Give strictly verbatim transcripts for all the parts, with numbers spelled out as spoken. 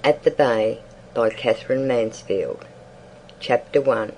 AT THE BAY by Katherine Mansfield. Chapter one.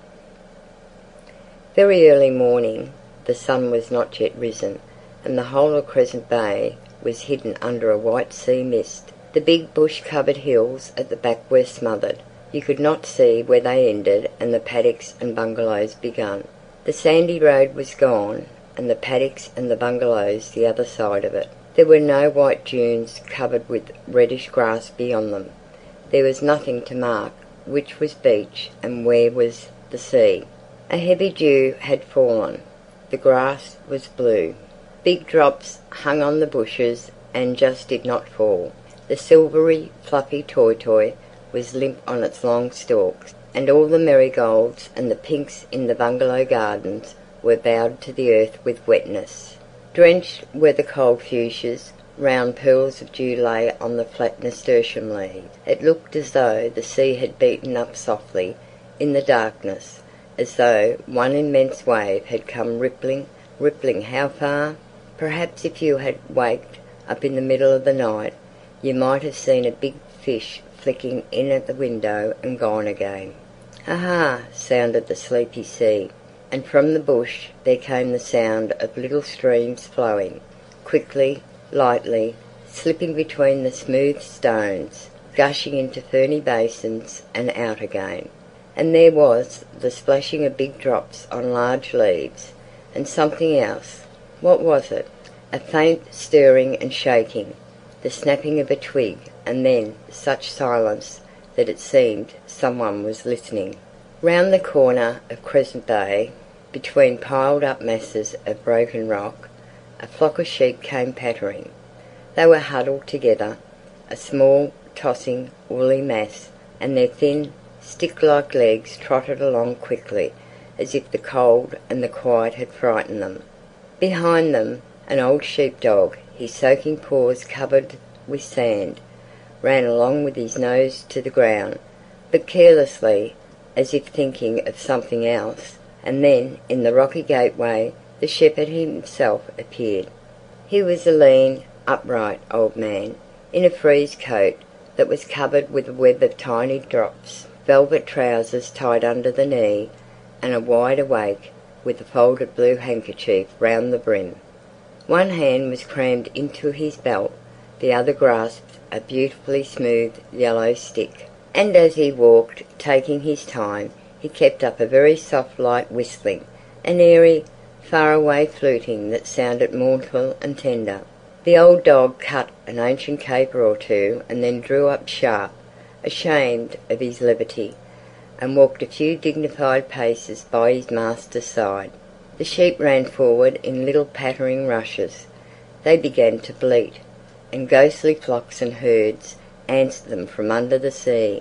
Very early morning. The sun was not yet risen, and the whole of Crescent Bay was hidden under a white sea mist. The big bush-covered hills at the back were smothered. You could not see where they ended and the paddocks and bungalows began. The sandy road was gone, and the paddocks and the bungalows the other side of it. There were no white dunes covered with reddish grass beyond them. There was nothing to mark which was beach and where was the sea. A heavy dew had fallen. The grass was blue. Big drops hung on the bushes and just did not fall. The silvery, fluffy toy-toy was limp on its long stalks, and all the marigolds and the pinks in the bungalow gardens were bowed to the earth with wetness. Drenched were the cold fuchsias. Round pools of dew lay on the flat nasturtium leaves. It looked as though the sea had beaten up softly in the darkness, as though one immense wave had come rippling, rippling how far? Perhaps if you had waked up in the middle of the night, you might have seen a big fish flicking in at the window and gone again. "Ha-ha!" sounded the sleepy sea, and from the bush there came the sound of little streams flowing, quickly, lightly, slipping between the smooth stones, gushing into ferny basins and out again. And there was the splashing of big drops on large leaves, and something else. What was it? A faint stirring and shaking, the snapping of a twig, and then such silence that it seemed someone was listening. Round the corner of Crescent Bay, between piled-up masses of broken rock, a flock of sheep came pattering. They were huddled together, a small, tossing, woolly mass, and their thin, stick-like legs trotted along quickly, as if the cold and the quiet had frightened them. Behind them, an old sheep-dog, his soaking paws covered with sand, ran along with his nose to the ground, but carelessly, as if thinking of something else. And then, in the rocky gateway, the shepherd himself appeared. He was a lean, upright old man, in a frieze coat that was covered with a web of tiny drops, velvet trousers tied under the knee, and a wide awake with a folded blue handkerchief round the brim. One hand was crammed into his belt, the other grasped a beautifully smooth yellow stick, and as he walked, taking his time, he kept up a very soft light whistling, an airy, far-away fluting that sounded mournful and tender. The old dog cut an ancient caper or two and then drew up sharp, ashamed of his levity, and walked a few dignified paces by his master's side. The sheep ran forward in little pattering rushes. They began to bleat, and ghostly flocks and herds answered them from under the sea.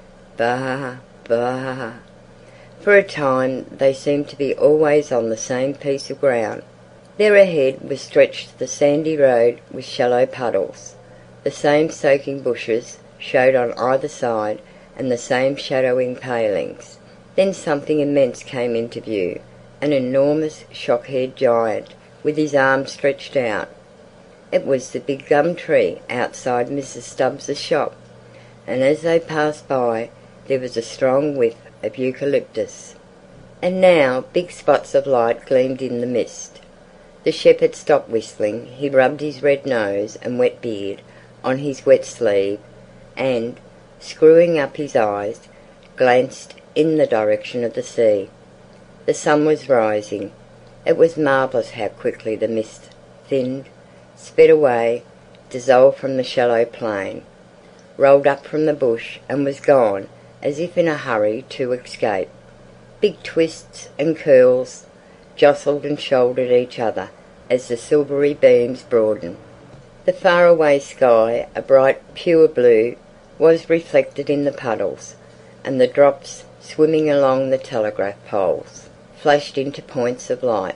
Baa, baa. For a time they seemed to be always on the same piece of ground. There ahead was stretched the sandy road with shallow puddles. The same soaking bushes showed on either side, and the same shadowing palings. Then something immense came into view, an enormous shock-haired giant with his arms stretched out. It was the big gum tree outside Missus Stubbs's shop, and as they passed by there was a strong whiff of eucalyptus. And now big spots of light gleamed in the mist. The shepherd stopped whistling. He rubbed his red nose and wet beard on his wet sleeve, and, screwing up his eyes, glanced in the direction of the sea. The sun was rising. It was marvellous how quickly the mist thinned, sped away, dissolved from the shallow plain, rolled up from the bush, and was gone as if in a hurry to escape. Big twists and curls jostled and shouldered each other as the silvery beams broadened. The far-away sky, a bright pure blue, was reflected in the puddles, and the drops, swimming along the telegraph poles, flashed into points of light.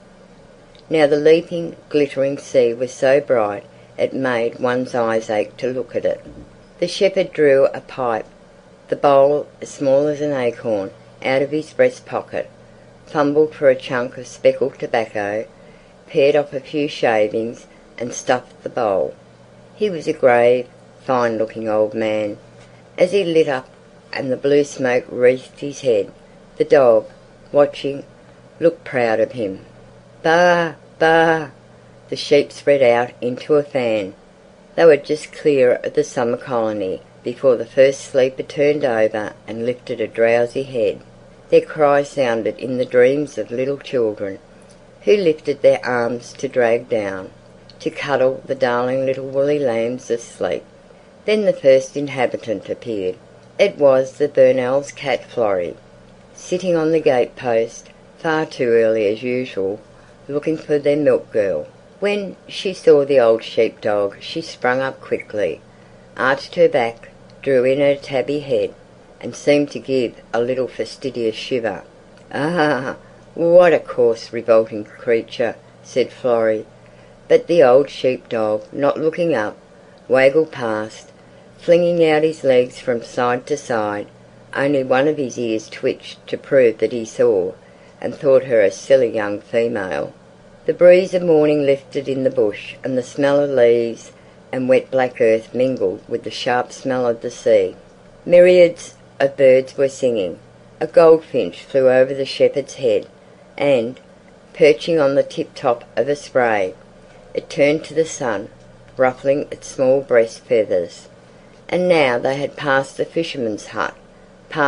Now the leaping, glittering sea was so bright it made one's eyes ache to look at it. The shepherd drew a pipe, the bowl as small as an acorn, out of his breast pocket, fumbled for a chunk of speckled tobacco, pared off a few shavings, and stuffed the bowl. He was a grave, fine-looking old man, As he lit up and the blue smoke wreathed his head, the dog, watching, looked proud of him. Baa! Baa! The sheep spread out into a fan. They were just clear of the summer colony before the first sleeper turned over and lifted a drowsy head. Their cry sounded in the dreams of little children, who lifted their arms to drag down, to cuddle the darling little woolly lambs asleep. Then the first inhabitant appeared. It was the Burnells' cat Florrie, sitting on the gate-post, far too early as usual, looking for their milk girl. When she saw the old sheep-dog she sprang up quickly, arched her back, drew in her tabby head, and seemed to give a little fastidious shiver. "Ah, what a coarse, revolting creature!" said Florrie. But the old sheep-dog, not looking up, waggled past, flinging out his legs from side to side. Only one of his ears twitched to prove that he saw, and thought her a silly young female. The breeze of morning lifted in the bush, and the smell of leaves and wet black earth mingled with the sharp smell of the sea. Myriads of birds were singing. A goldfinch flew over the shepherd's head, and, perching on the tip-top of a spray, it turned to the sun, ruffling its small breast feathers. And now they had passed the fisherman's hut,